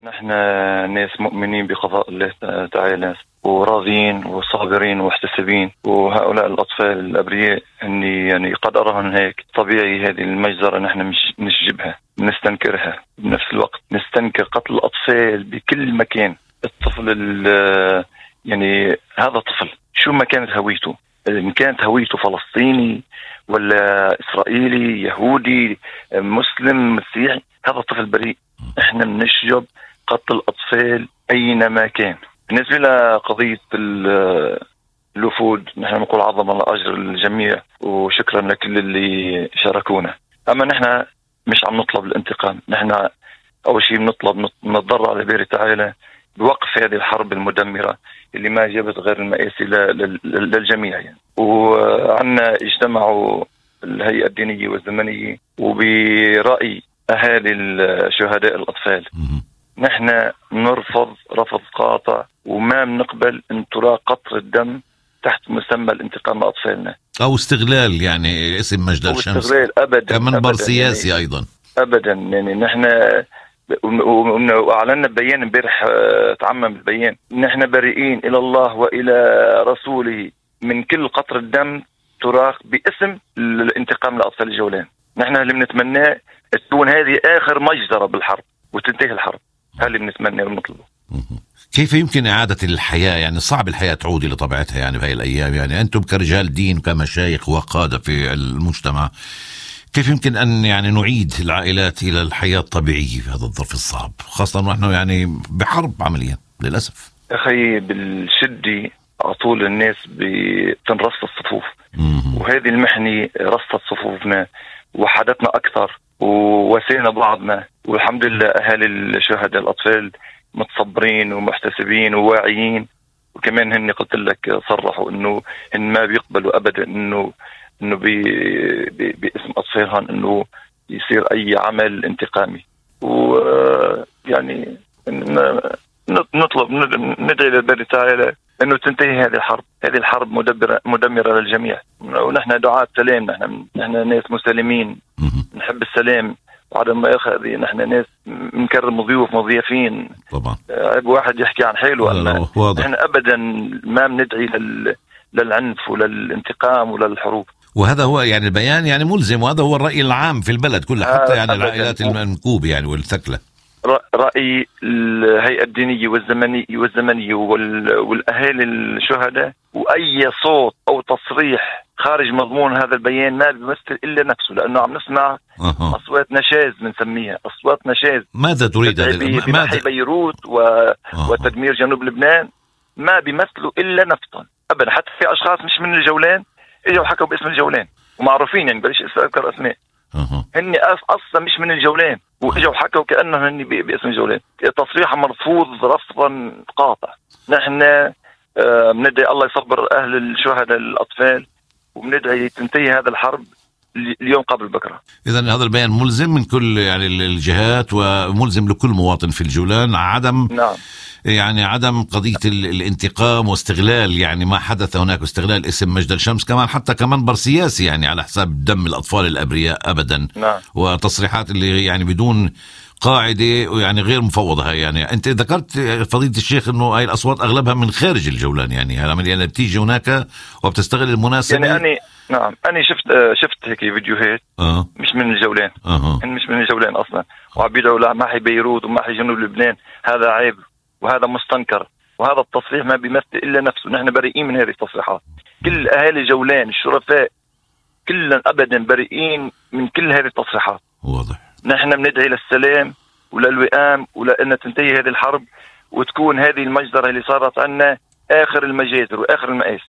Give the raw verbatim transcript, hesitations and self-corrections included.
نحن ناس مؤمنين بقضاء الله تعالى وراضين وصابرين ومحتسبين، وهؤلاء الأطفال الأبرياء أني يعني قد أراهن هيك طبيعي. هذه المجزرة نحن مش نشجبها، نستنكرها، بنفس الوقت نستنكر قتل الأطفال بكل مكان. الطفل يعني هذا طفل شو ما كانت هويته، إن كانت هويته فلسطيني ولا إسرائيلي يهودي مسلم مسيحي، هذا طفل بريء. احنا بنشجب قتل الأطفال أينما كان. بالنسبة لقضية الوفود نحن نقول عظم الله أجر الجميع وشكرا لكل اللي شاركونا. أما نحن مش عم نطلب الانتقام، نحن أول شيء بنطلب نتضرع على باري تعالى بوقف هذه الحرب المدمرة اللي ما جابت غير المآسي للجميع يعني. وعنا اجتمعوا الهيئة الدينية والزمنية وبرأي أهالي الشهداء الأطفال نحن نرفض رفض قاطع وما بنقبل ان تراق قطر الدم تحت مسمى الانتقام لأطفالنا او استغلال يعني اسم مجد الشمس استغلال ابدا كمنبر سياسي يعني ايضا ابدا. يعني نحن واعلنا ببيان امبارح تعمم البيان، نحن بريئين الى الله والى رسوله من كل قطر الدم تراق باسم الانتقام لأطفال الجولان. نحن اللي بنتمناه تكون هذه اخر مجزرة بالحرب وتنتهي الحرب، هذا اللي بنتمناه ونطلبه. كيف يمكن إعادة الحياة؟ يعني صعب الحياة تعود إلى طبيعتها يعني بهاي الأيام. يعني أنتم كرجال دين كمشايخ وقادة في المجتمع، كيف يمكن أن يعني نعيد العائلات إلى الحياة الطبيعية في هذا الظرف الصعب، خاصة ونحن يعني بحرب عمليا للأسف؟ أخي بالشدة عطول الناس بتنرص الصفوف، وهذه المحنة رصت صفوفنا وحدتنا أكثر ووسينا بعضنا. والحمد لله أهالي الشهداء الأطفال متصبرين ومحتسبين وواعيين، وكمان هن قلت لك صرحوا إنه هن ما بيقبلوا أبدا إنه إنه بي بي باسم أطفالهم إنه يصير أي عمل انتقامي. ويعني نطلب ندعي لله تعالى إنه تنتهي هذه الحرب. هذه الحرب مدمرة مدمرة للجميع، ونحن دعاة سلام، نحن نحن ناس مسالمين نحب السلام وعدم ما يأخذ. نحن ناس نكرم ضيوف مضيافين طبعا، عيب واحد يحكي عن حاله. نحن أبدا ما بندعي لل... للعنف وللانتقام وللحروب. وهذا هو يعني البيان يعني ملزم، وهذا هو الرأي العام في البلد كله حتى يعني العائلات المنكوبة يعني والثكلة. رأي الهيئة الدينية والزمنية والزمنية والأهالي الشهداء، وأي صوت أو تصريح خارج مضمون هذا البيان ما بيمثل إلا نفسه، لأنه عم نسمع أه. أصوات نشاز بنسميها أصوات نشاز. ماذا تريد؟ بنحي بيروت و... أه. وتدمير جنوب لبنان ما بيمثلوا إلا نفسهم أبدا. حتى في أشخاص مش من الجولان إجوا حكوا باسم الجولان ومعروفين، يعني بلاش أذكر أسماء، أه. هني أصلا مش من الجولان وإجوا حكوا كأنهم هني باسم الجولان. تصريح مرفوض رفضا قاطع. نحن بندعي الله يصبر أهل الشهداء الأطفال وبندعي تنتهي هذا الحرب اليوم قبل بكرة. إذن هذا البيان ملزم من كل يعني الجهات وملزم لكل مواطن في الجولان. عدم نعم يعني عدم قضية الانتقام واستغلال يعني ما حدث هناك، واستغلال اسم مجد الشمس كمان حتى كمنبر سياسي يعني على حساب دم الأطفال الأبرياء أبدا. نعم. وتصريحات اللي يعني بدون قاعدة ويعني غير مفوضة. هاي يعني أنت ذكرت فضيلة الشيخ إنه هاي الأصوات أغلبها من خارج الجولان، يعني هذا يعني بتيجي هناك وبتستغل المناسبة. يعني أنا نعم أنا شفت شفت هيك فيديوهات أه. مش من الجولان أه. مش من الجولان أصلا، وعبيدوا لا ما حي بيروت وما حي جنوب لبنان. هذا عيب وهذا مستنكر، وهذا التصريح ما بيمثل إلا نفسه. نحن بريئين من هذه التصريحات. كل أهالي جولان الشرفاء كلنا أبدا بريئين من كل هذه التصريحات. واضح. نحن بندعي للسلام وللوئام ولأن تنتهي هذه الحرب وتكون هذه المجزرة اللي صارت عنا آخر المجازر وآخر المآسي.